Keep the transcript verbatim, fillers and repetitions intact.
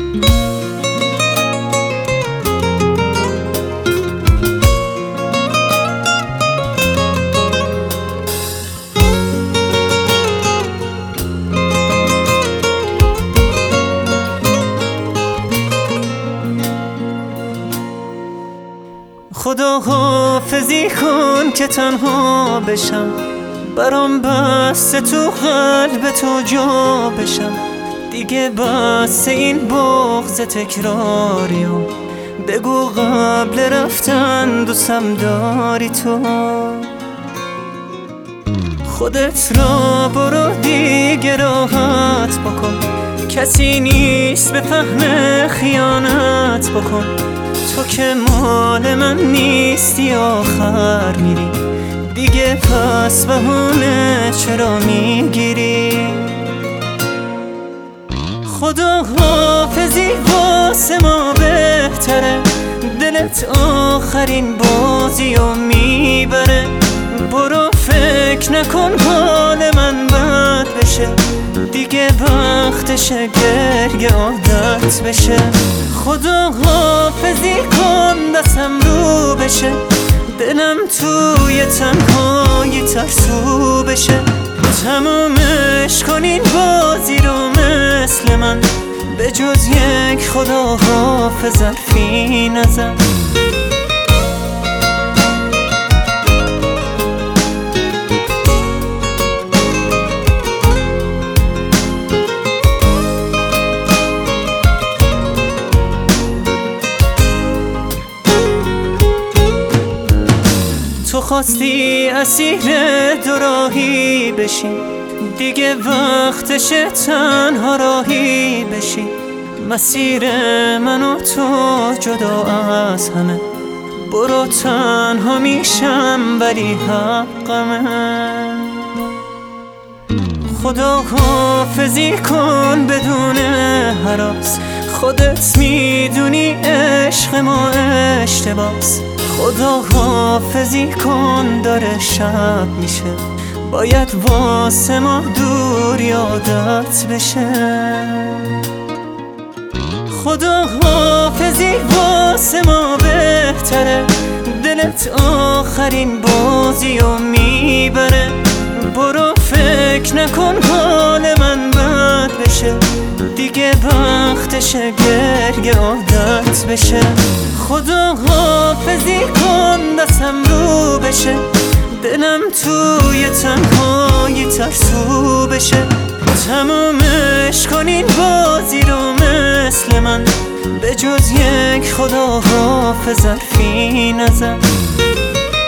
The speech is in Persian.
خدا حافظی کن که تنها بشم، برام بسته تو قلب تو جا بشم. دیگه بس این بغض تکراری و بگو قبل رفتن دوستم داری تو. خودت را برو دیگه راحت بکن، کسی نیست به فهم خیانت بکن. تو که مال من نیستی آخر میری، دیگه پس بهونه چرا میگیری؟ خدا حافظی واسه ما بهتره، دلت آخرین بازی رو میبره. برو فکر نکن حال من بد بشه، دیگه وقتشه گریه عادت بشه. خدا حافظی کن دستم رو بشه، دلم توی تنهایی ترسو بشه. تمومش کن این بازی رو مثل من، به جز یک خدا حافظ حرفی نزن. تو خواستی اسیر دوراهی بشی، دیگه وقتشه تنها راهی بشی. مسیر من و تو جدا از همه، برو تنها میشم ولی حقمه. خدا حافظی کن بدون هراس، خودت میدونی عشق ما اشتباس. خدا حافظی کن داره شب میشه، باید واسه ما دور یادت بشه. خدا حافظی واسه ما بهتره، دلت آخرین بازی رو میبره. برو فکر نکن حال من بد بشه، دیگه وقتشه گریه عادت بشه. خدا حافظی کن دستم رو بشه، دلم توی تنهایی ترسو بشه. تمومش کن این بازی رو مثل من، به جز یک خدا حافظ حرفی نزن.